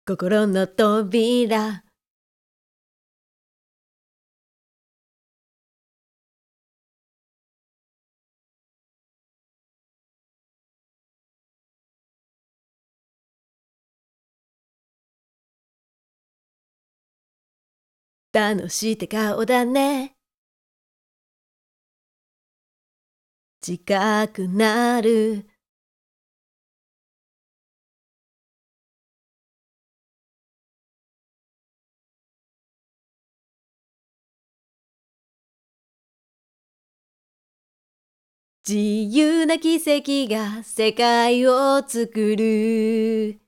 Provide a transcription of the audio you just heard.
心の扉。楽して顔だね。近くなる。自由な奇跡が世界を作る。